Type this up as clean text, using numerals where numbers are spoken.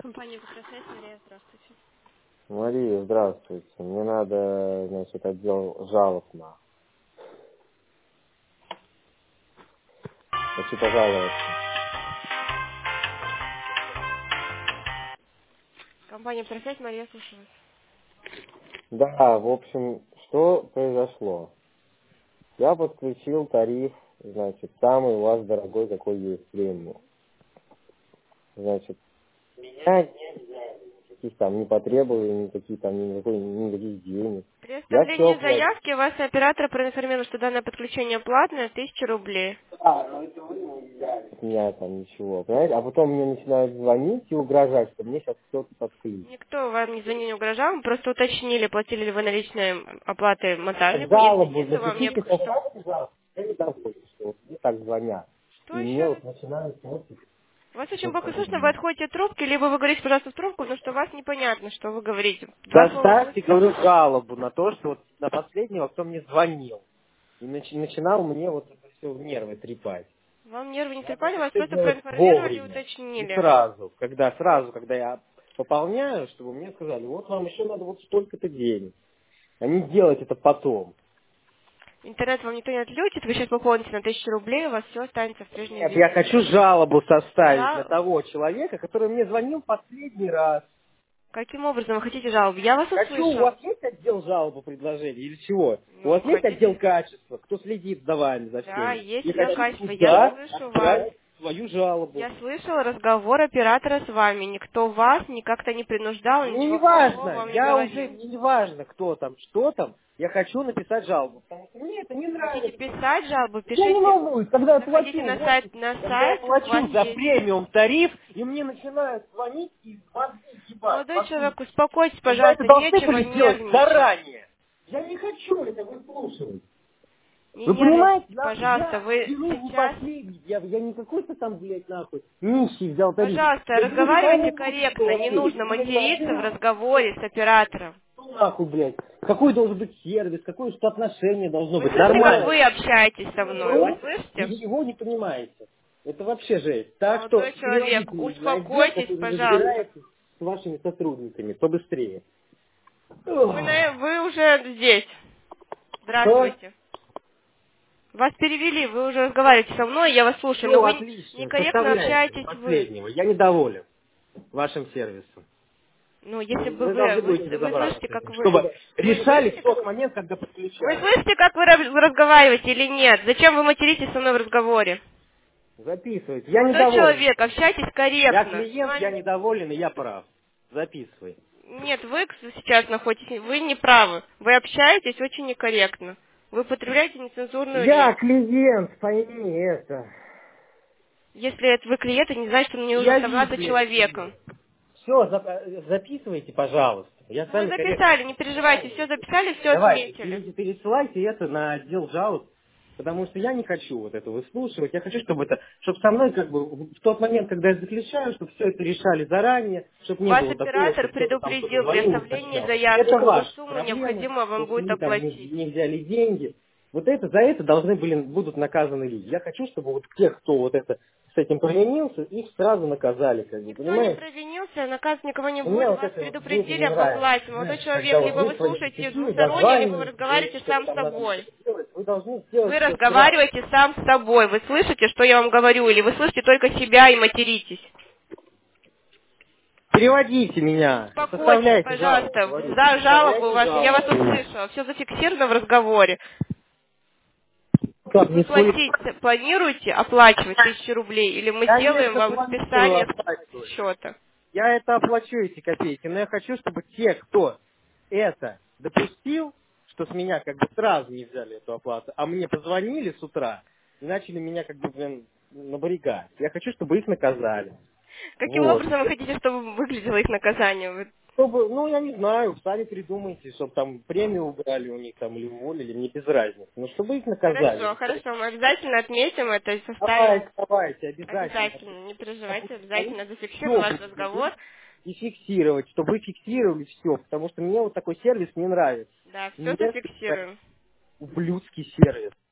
Компания «Петросвязь», Мария, здравствуйте. Мария, здравствуйте. Мне надо, значит, отдел жалоб на. Хочу пожаловаться. Компания «Петросвязь», Мария, слушаю вас. Да, в общем, что произошло? Я подключил тариф, значит, самый у вас дорогой, какой есть премиум. Значит, меня не взяли, никаких там не потребовали, никаких там никаких денег. При Я все оставлении оплатил. заявки вас оператор проинформировал, что данное подключение платное, 1000 рублей. Ну это вы не взяли. От меня там ничего, понимаете? А потом мне начинают звонить и угрожать, что мне сейчас кто-то подключит. Никто вам не звонил, не угрожал, мы просто уточнили, платили ли вы наличные оплаты Так мотальнику. Если жалобу нет, то вам запишите, необходимо... Что? пожалуйста, жалобу. Я недоволен, что вот мне так звонят. И Что мне еще раз? вот начинают портить Вас очень все плохо слышно, вы остальное. отходите от трубки, либо вы говорите, пожалуйста, в трубку, потому что вас непонятно, что вы говорите. Два слова Доставьте, слышно. говорю, жалобу на то, что вот на последнего, кто мне звонил. И начинал мне вот это все нервы трепать. Вам нервы не Я трепали, хочу вас все просто делать проинформировали и вовремя. И уточнили. сразу, когда я пополняю, чтобы мне сказали, вот вам еще надо вот столько-то денег. А не делать это потом. Интернет вам никто не отлетит, вы сейчас пополните на 1000 рублей, у вас все останется в прежнем Нет, я виде. хочу жалобу составить на Жал... того человека, который мне звонил последний раз. Каким образом вы хотите жалобу? Я вас Хочу, у вас услышал. есть отдел жалобы предложений или чего? У Ну, вас есть отдел хотите? качества, кто следит за вами, за Да, всеми? есть И отдел хочу качества. Я туда слышу вас. отправить свою жалобу. Я слышала разговор оператора с вами. Никто вас никак-то не принуждал, Мне не ничего плохого важно, вам не я уже говорил. не важно, кто там, что там, я хочу написать жалобу, потому что мне это не Хотите нравится. писать жалобу, Я не пишите. волнуюсь, когда я Заходите плачу, на вот, сайт, когда я у вас плачу за есть. премиум тариф, и мне начинают звонить и мозги ебать Молодой вокруг. человек, успокойтесь, Когда это пожалуйста, должны нечего были сделать нервничать. заранее. Я не хочу это выслушивать. Не Вы понимаете, нервничайте, я пожалуйста. Вы беру не сейчас, последний, я не какой-то там, блядь, нахуй, нищий взял тариф. пожалуйста, Я беру разговаривайте самый лучший корректно. Не человек. нужно И мне материться в говорят, разговоре с оператором. ну нахуй, блядь, какой должен быть сервис, какое что отношение должно Вы быть, слышите, как нормально. вы общаетесь со мной? Вы Вру, слышите? ничего не понимаете. Это вообще жесть. Так что Молодой человек, переводите меня на отдел, успокойтесь, который пожалуйста. разбирается с вашими сотрудниками побыстрее. Вы, Ох. вы уже здесь. Что? Здравствуйте. Вас перевели, вы уже разговариваете со мной, я вас слушаю, но Все вы отлично. некорректно Составляйте общаетесь вы. последнего. Я недоволен вашим сервисом. Ну, если бы Вы должны будете вы разобраться слышите, с как этим, вы... чтобы Вы решали в слышите, тот как... момент, когда Вы подключают. слышите, как вы разговариваете или нет? Зачем вы материтесь со мной в разговоре? Записывайте. Я Молодой недоволен. человек, общайтесь Я корректно. С клиент, я вами... недоволен, и я прав. Записывай. Нет, вы сейчас находитесь... Вы не правы. Вы общаетесь очень некорректно. Вы употребляете нецензурную Я речь. клиент, пойми это. Если это вы клиент, это не значит, что мне нужно Я оставаться VIP человеком. клиент. Все, записывайте, пожалуйста. Я с Вы вами корректно записали, не переживайте, все разговариваю. записали, все Давайте, отметили. пересылайте это на отдел жалоб, потому что я не хочу вот это выслушивать. Я хочу, чтобы со мной как бы в тот момент, когда я заключаю, чтобы все это решали заранее, чтобы не Вас было такого, оператор что кто-то там кто-то предупредил при звонил и оставлении уточнял. заявки, Это какую ваши сумму проблемы, необходимо то, вам что будет вы там оплатить. не взяли деньги. Вот это, за это будут наказаны люди. Я хочу, чтобы вот тех, кто вот это с этим провинился, их сразу наказали, как бы, Никто не понимаете? провинился, наказ никого не Мне будет, вот вас это вот дико предупредили не об нравится. оплате. Молодой Знаете, когда человек, вот либо вы вы звоните слушаете такие, двусторонне, либо вы дозваниваете, разговариваете говорите, что сам с там надо что-то собой. делать, вы должны Вы сделать все сразу. разговариваете сам с собой, вы слышите, что я вам говорю, или вы слышите только себя и материтесь. Переводите меня и Успокойтесь, составляйте жалобу, пожалуйста, говорю. за жалобу Составляйте вашу, я вас жалобу. услышала, все зафиксировано в разговоре. Как, Вы не слышно? планируете оплачивать 1000 рублей, или мы сделаем Конечно, вам планирую списание с оплачивать. счета? Я это оплачу, эти копейки, но я хочу, чтобы те, кто это допустил, что с меня как бы сразу не взяли эту оплату, а мне позвонили с утра и начали меня как бы, блин, набрегать. Я хочу, чтобы их наказали. Каким Вот. образом вы хотите, чтобы выглядело их наказание? Чтобы, ну, я не знаю, сами придумайте, чтобы там премию убрали у них там или уволили, мне без разницы. Но чтобы их наказали. Хорошо, хорошо, мы обязательно отметим это и составим. Давайте, обязательно. Обязательно, не переживайте, Они обязательно зафиксируем все ваш будут разговор. говорить и фиксировать, чтобы вы фиксировали все, потому что мне вот такой сервис не нравится. Да, все Мерзкий, зафиксируем. ублюдский сервис.